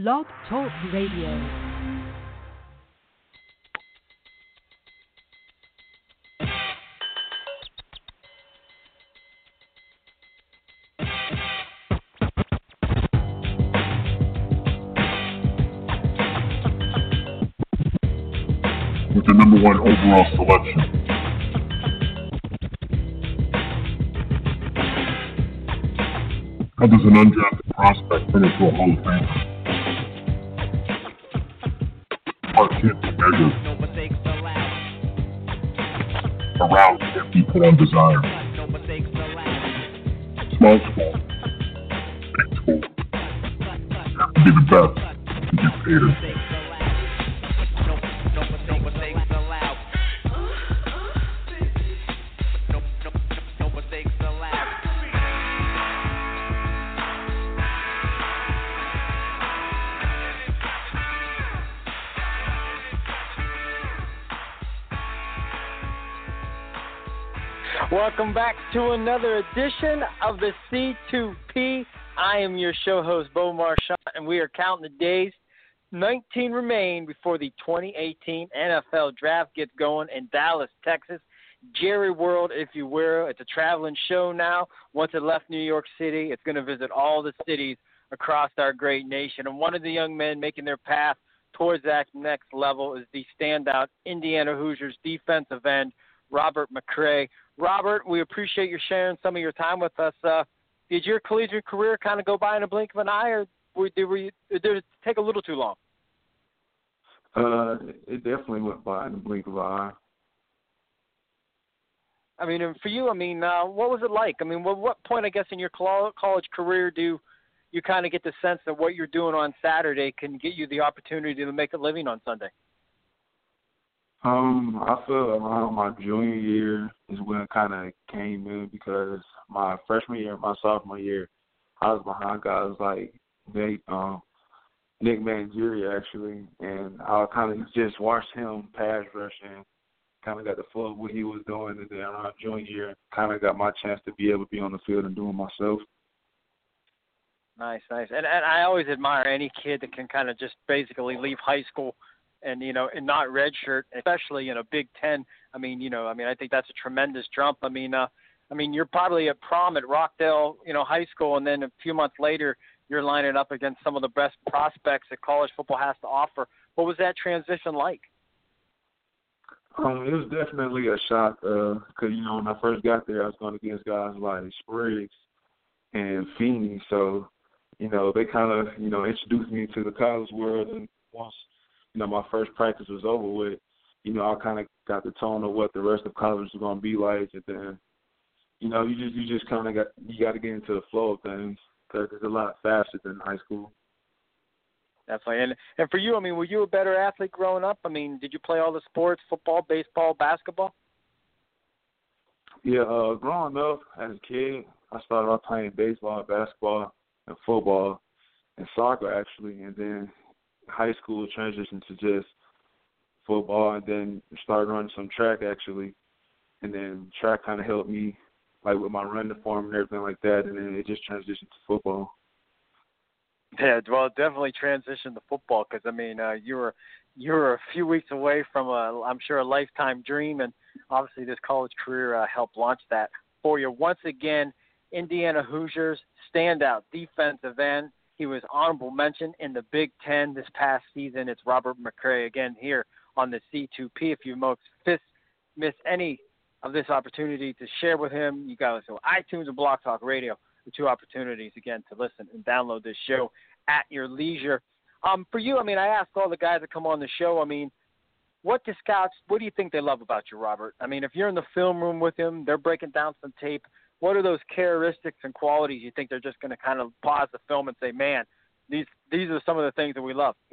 Blog Talk Radio. With the number one overall selection. How does an undrafted prospect turn into a Hall of Famer? Heart can't be measured. Around can't be put on desire. Small school, big school. You have to be the best to get paid. Welcome back to another edition of the C2P. I am your show host, Bo Marchant, and we are counting the days. 19 remain before the 2018 NFL Draft gets going in Dallas, Texas. Jerry World, if you will. It's a traveling show now. Once it left New York City, it's going to visit all the cities across our great nation. And one of the young men making their path towards that next level is the standout Indiana Hoosiers defensive end, Robert McCray. Robert, we appreciate you sharing some of your time with us. Did your collegiate career kind of go by in a blink of an eye, or did it take a little too long? It definitely went by in a blink of an eye. I mean, and for you, what was it like? I mean, what point, I guess, in your college career do you kind of get the sense that what you're doing on Saturday can get you the opportunity to make a living on Sunday? I feel around my junior year is when it kind of came in, because my freshman year, my sophomore year, I was behind guys like Nick Mangieri, actually, and I kind of just watched him pass rushing, kind of got the flow of what he was doing, and then around junior year, kind of got my chance to be able to be on the field and do it myself. Nice. And I always admire any kid that can kind of just basically leave high school and not redshirt, especially in a Big Ten. I think that's a tremendous jump. You're probably at prom at Rockdale, high school, and then a few months later, you're lining up against some of the best prospects that college football has to offer. What was that transition like? It was definitely a shock, because, when I first got there, I was going against guys like Spriggs and Feeney. So, they kind of, introduced me to the college world. And once, my first practice was over with, I kind of got the tone of what the rest of college was going to be like. And then, you just kind of got to get into the flow of things, because it's a lot faster than high school. Definitely. And for you, were you a better athlete growing up? Did you play all the sports, football, baseball, basketball? Yeah, growing up as a kid, I started off playing baseball, basketball, and football, and soccer, actually. And then high school transitioned to just football, and then started running some track, actually. And then track kind of helped me, like with my running form and everything like that, and then it just transitioned to football. Yeah, well, it definitely transitioned to football, because you were a few weeks away from I'm sure a lifetime dream, and obviously this college career helped launch that for you. Once again, Indiana Hoosiers standout defensive end. He was honorable mention in the Big Ten this past season. It's Robert McCray again here on the C2P. If you miss any of this opportunity to share with him, you got to go iTunes and Blog Talk Radio. The two opportunities, again, to listen and download this show at your leisure. For you, I ask all the guys that come on the show, what do you think they love about you, Robert? If you're in the film room with him, they're breaking down some tape, what are those characteristics and qualities you think they're just going to kind of pause the film and say, man, these are some of the things that we love?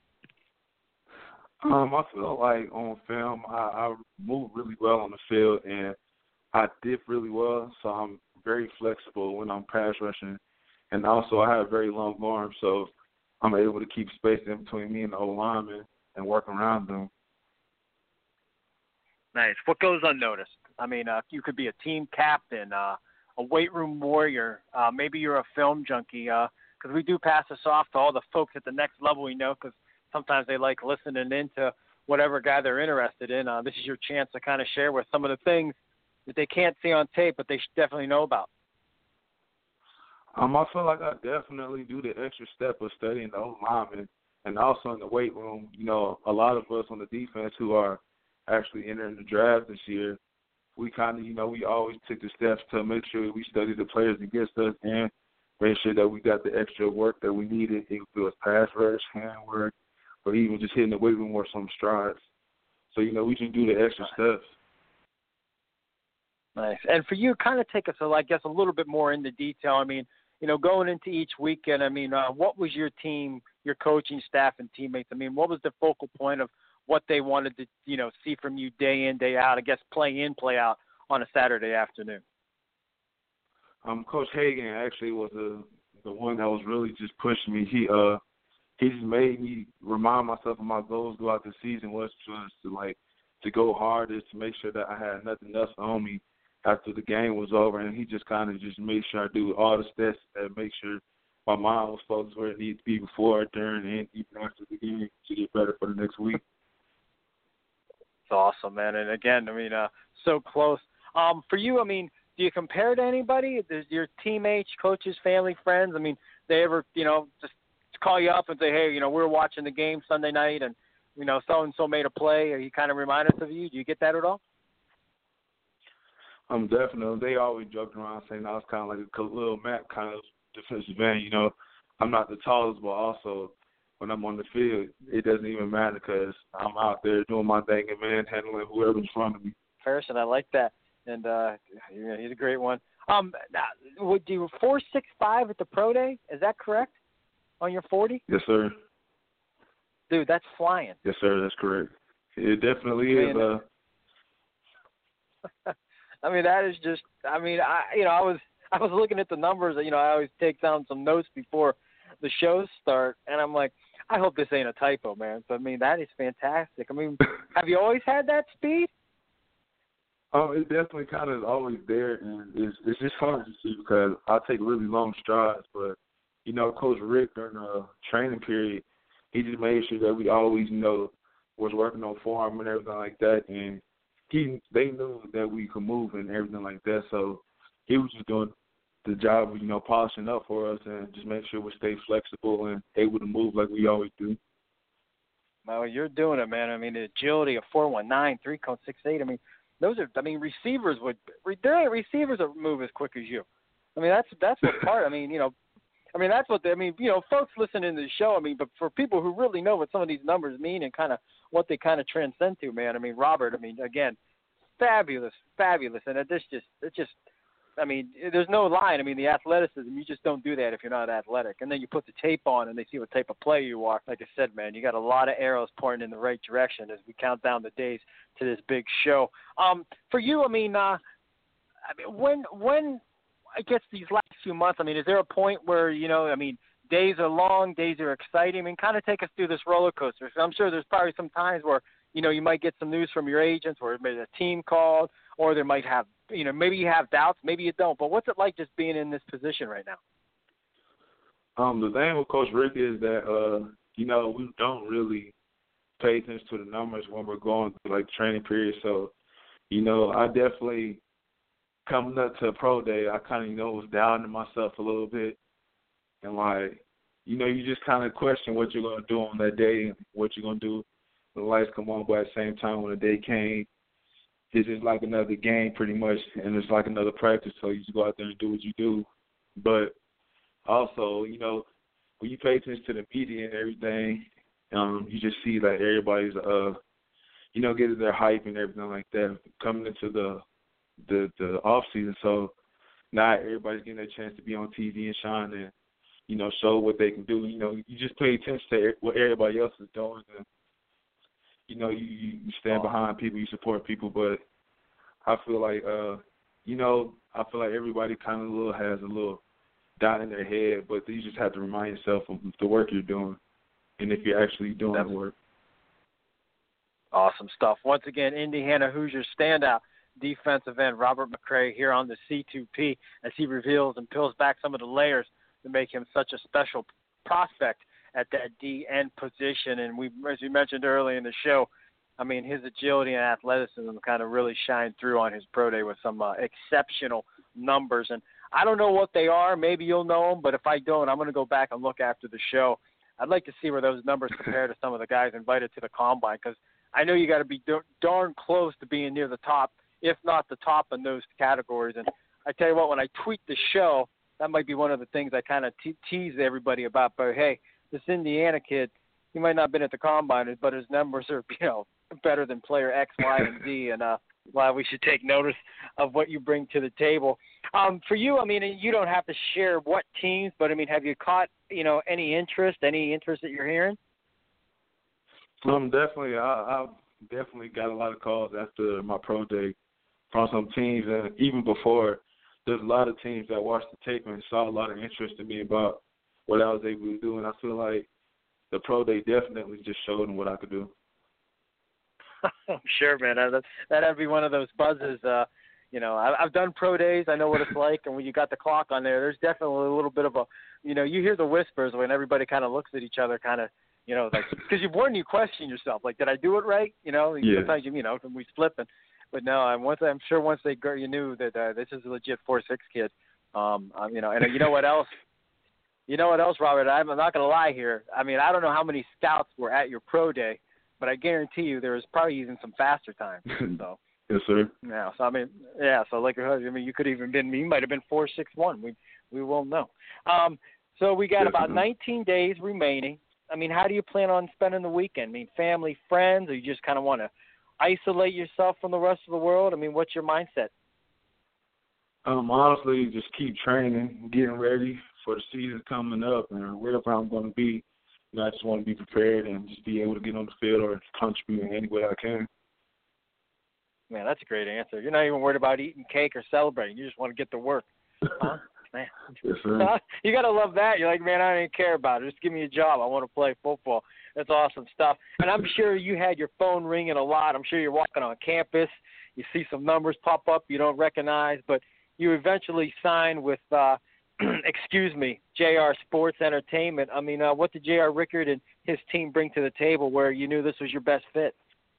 I feel like on film, I move really well on the field, and I dip really well, so I'm very flexible when I'm pass rushing. And also I have very long arms, so I'm able to keep space in between me and the O-lineman and work around them. Nice. What goes unnoticed? You could be a team captain, a weight room warrior. Maybe you're a film junkie. because we do pass this off to all the folks at the next level we know, because sometimes they like listening into whatever guy they're interested in. This is your chance to kind of share with some of the things that they can't see on tape, but they should definitely know about. I feel like I definitely do the extra step of studying the O-lineman, and also in the weight room. You know, a lot of us on the defense who are actually entering the draft this year, we kind of, you know, we always took the steps to make sure we study the players against us and make sure that we got the extra work that we needed, if it was pass rush, hand work, or even just hitting the weight room or some strides. So, you know, we can do the extra steps. Nice. And for you, kind of take us, I guess, a little bit more into detail. I mean, you know, going into each weekend, I mean, what was your team, your coaching staff and teammates? I mean, what was the focal point of what they wanted to, you know, see from you day in, day out, I guess play in, play out on a Saturday afternoon? Coach Hagan actually was the one that was really just pushing me. He just made me remind myself of my goals throughout the season was just to go hard, is to make sure that I had nothing else on me after the game was over, and he just kind of just made sure I do all the steps and make sure my mind was focused where it needed to be before, during, and even after the game to get better for the next week. It's awesome, man. And again, I mean, so close. For you, I mean, do you compare to anybody? Does your teammates, coaches, family, friends, I mean, they ever, you know, just call you up and say, hey, you know, we were watching the game Sunday night and, you know, so-and-so made a play, or you kind of remind us of you? Do you get that at all? Definitely. They always joked around saying I was kind of like a little Matt kind of defensive end. You know, I'm not the tallest, but also when I'm on the field, it doesn't even matter because I'm out there doing my thing and manhandling whoever's in front of me. Harrison, I like that. And he's a great one. Would you 4.65 at the pro day? Is that correct? On your 40? Yes, sir. Dude, that's flying. Yes, sir. That's correct. It definitely is. I mean, that is just. I mean, I was looking at the numbers. You know, I always take down some notes before the shows start, and I'm like, I hope this ain't a typo, man. So I mean, that is fantastic. I mean, have you always had that speed? It definitely kind of is always there, and it's just hard to see because I take really long strides. But you know, Coach Rick during the training period, he just made sure that we always, you know, was working on form and everything like that, and they knew that we could move and everything like that. So he was just doing the job of, you know, polishing up for us and just make sure we stay flexible and able to move like we always do. Well, you're doing it, man. I mean, the agility of 4.19, 3.68. I mean, those are. I mean, receivers would move as quick as you. I mean, that's what part. I mean, you know. I mean, that's what I mean, you know, folks listening to the show, I mean, but for people who really know what some of these numbers mean and kind of what they kind of transcend to, man, I mean, Robert, I mean, again, fabulous. And it's just, I mean, there's no line. I mean, the athleticism, you just don't do that if you're not athletic. And then you put the tape on and they see what type of player you are. Like I said, man, you got a lot of arrows pointing in the right direction as we count down the days to this big show. For you, I mean, when I guess these last few months, I mean, is there a point where, you know, I mean, days are long, days are exciting? I mean, kind of take us through this roller coaster. So I'm sure there's probably some times where, you know, you might get some news from your agents or maybe a team called, or there might have, you know, maybe you have doubts, maybe you don't. But what's it like just being in this position right now? The thing with Coach Rick is that, you know, we don't really pay attention to the numbers when we're going through, like, training period. So, you know, I definitely – coming up to a pro day, I kind of, you know, was doubting myself a little bit. And, like, you know, you just kind of question what you're going to do on that day and what you're going to do when the lights come on. But at the same time, when the day came, it's just like another game pretty much, and it's like another practice. So you just go out there and do what you do. But also, you know, when you pay attention to the media and everything, you just see that everybody's, you know, getting their hype and everything like that coming into the off season. So now everybody's getting a chance to be on TV and shine and, you know, show what they can do. You know, you just pay attention to what everybody else is doing, and, you know, you stand behind people, you support people. But I feel like, you know, I feel like everybody kind of has a little doubt in their head, but you just have to remind yourself of the work you're doing and if you're actually doing the work. Awesome stuff. Once again, Indiana Hoosiers standout defensive end Robert McCray here on the C2P as he reveals and peels back some of the layers to make him such a special prospect at that D-end position. And as we mentioned earlier in the show, I mean, his agility and athleticism kind of really shined through on his pro day with some exceptional numbers. And I don't know what they are. Maybe you'll know them, but if I don't, I'm going to go back and look after the show. I'd like to see where those numbers compare to some of the guys invited to the Combine, because I know you got to be darn close to being near the top, if not the top in those categories. And I tell you what, when I tweet the show, that might be one of the things I kind of tease everybody about. But, hey, this Indiana kid, he might not have been at the Combine, but his numbers are, better than player X, Y, and Z. And why we should take notice of what you bring to the table. For you, I mean, you don't have to share what teams, but, I mean, have you caught, any interest that you're hearing? Definitely. I've definitely got a lot of calls after my pro day from some teams, and even before, there's a lot of teams that watched the tape and saw a lot of interest in me about what I was able to do, and I feel like the pro day definitely just showed them what I could do. Sure, man. That'd be one of those buzzes. I've done pro days. I know what it's like, and when you got the clock on there, there's definitely a little bit of a, you hear the whispers when everybody kind of looks at each other, kind of, like, because you question yourself, like, did I do it right? Yeah. Sometimes we flip, but no, I'm sure once you knew that this is a legit 4'6" kid. And you know what else? You know what else, Robert? I'm not going to lie here. I mean, I don't know how many scouts were at your pro day, but I guarantee you there was probably even some faster times. So. Yes, sir. Yeah. So I mean, So like, you could even you might have been 4'6". We won't know. So we got about 19 days remaining. I mean, how do you plan on spending the weekend? I mean, family, friends, or you just kind of want to isolate yourself from the rest of the world? I mean, what's your mindset? Honestly, just keep training, getting ready for the season coming up, and wherever I'm going to be, I just want to be prepared and just be able to get on the field or contribute in any way I can. Man, that's a great answer. You're not even worried about eating cake or celebrating. You just want to get to work. Huh? Man. Yes, sir. You got to love that. You're like, man, I don't even care about it. Just give me a job. I want to play football. That's awesome stuff. And I'm sure you had your phone ringing a lot. I'm sure you're walking on campus. You see some numbers pop up you don't recognize, but you eventually signed with, JR Sports Entertainment. I mean, what did J.R. Rickard and his team bring to the table where you knew this was your best fit?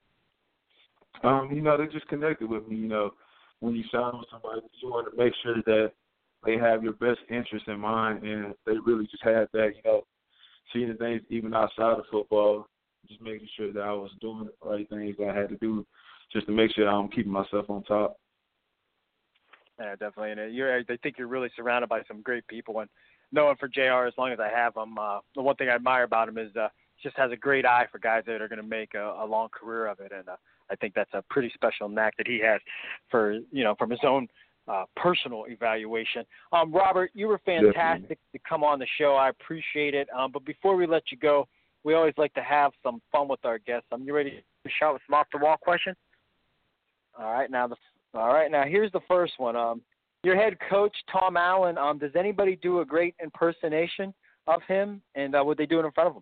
They just connected with me. When you sign with somebody, you want to make sure that they have your best interest in mind, and they really just had that, seeing the things even outside of football, just making sure that I was doing the right things that I had to do just to make sure I'm keeping myself on top. Yeah, definitely. And I think you're really surrounded by some great people. And knowing for JR, as long as I have him, the one thing I admire about him is just has a great eye for guys that are going to make a long career of it. And I think that's a pretty special knack that he has for, from his own personal evaluation. Robert, you were fantastic to come on the show. I appreciate it. But before we let you go, we always like to have some fun with our guests. You ready to shout with some off-the-wall questions? All right, now here's the first one. Your head coach, Tom Allen, does anybody do a great impersonation of him, and would they do it in front of him?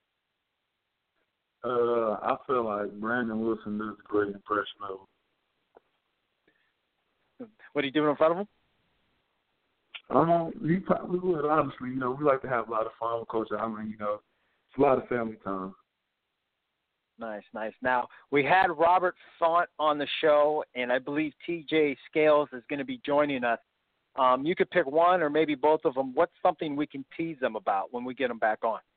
I feel like Brandon Wilson does a great impression of him. Would he do it in front of him? He probably would, honestly. We like to have a lot of fun with Coach Allen. It's a lot of family time. Nice. Now, we had Robert Font on the show, and I believe TJ Scales is going to be joining us. You could pick one or maybe both of them. What's something we can tease them about when we get them back on?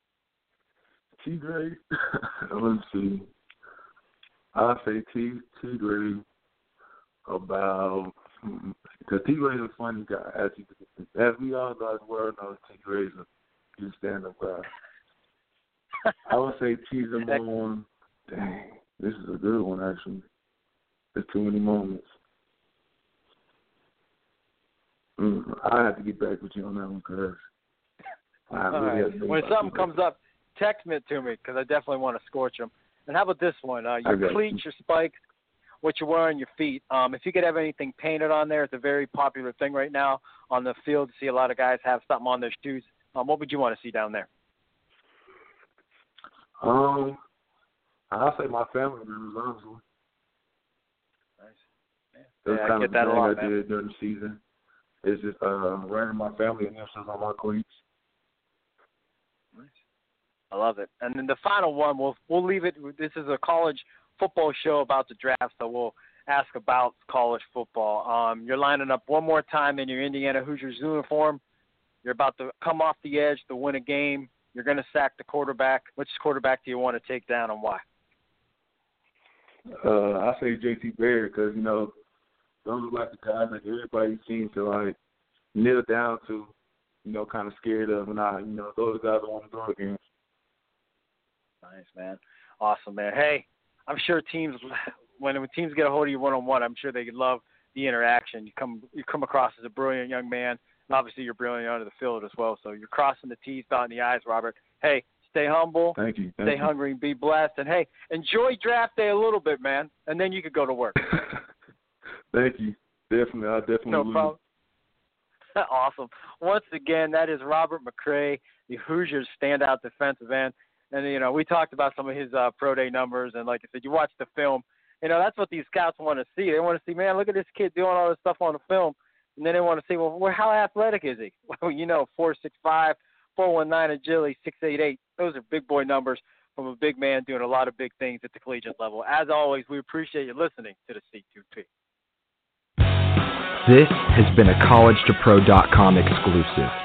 TJ, let's see. I'll say T-Gray about, because T-Gray's a funny guy. As we all know, the world knows T-Gray's a good stand-up guy. I would say tease them on, dang, this is a good one, actually. There's too many moments. I have to get back with you on that one, because when something comes up, text it to me, because I definitely want to scorch them. And how about this one? Your cleats, your spikes, what you wear on your feet. If you could have anything painted on there, it's a very popular thing right now on the field. See a lot of guys have something on their shoes. What would you want to see down there? I'll say my family members, honestly. Nice. That's I get that a lot, I did during the season. It's just running my family initials on my cleats. Nice. I love it. And then the final one, we'll leave it. This is a college football show about the draft, so we'll ask about college football. You're lining up one more time in your Indiana Hoosiers uniform. You're about to come off the edge to win a game. You're going to sack the quarterback. Which quarterback do you want to take down and why? I say J.T. Barrett because, you know, those are like the guys that everybody seems to, like, kneel down to, you know, kind of scared of. And, you know, those guys I want to go against. Nice, man. Awesome, man. Hey, I'm sure teams, when teams get a hold of you one-on-one, I'm sure they love the interaction. You come across as a brilliant young man. And obviously, you're brilliant under the field as well. So you're crossing the T's, dotting the I's, Robert. Hey, stay humble. Thank you. Stay hungry and be blessed. And, hey, enjoy draft day a little bit, man, and then you could go to work. Thank you. Definitely. I definitely No will. problem. Awesome. Once again, that is Robert McCray, the Hoosiers standout defensive end. And, you know, we talked about some of his pro day numbers. And, like I said, you watch the film. You know, that's what these scouts want to see. They want to see, man, look at this kid doing all this stuff on the film. And then they want to see, well, how athletic is he? Well, you know, 4.65, 4.19 agility, 6.88. Those are big boy numbers from a big man doing a lot of big things at the collegiate level. As always, we appreciate you listening to the C2P. This has been a collegetopro.com exclusive.